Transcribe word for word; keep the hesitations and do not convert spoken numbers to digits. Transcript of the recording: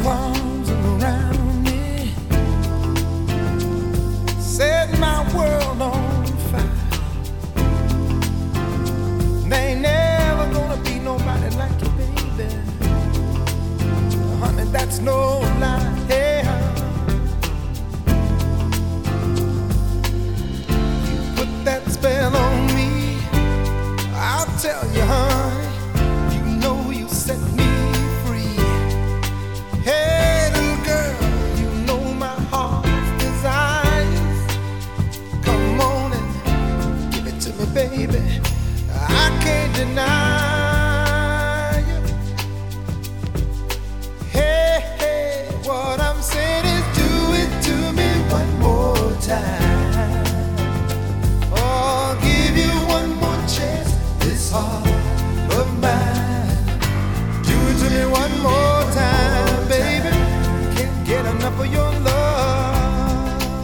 arms around me, set my world on fire. There ain't never gonna be nobody like you, baby. Honey, that's no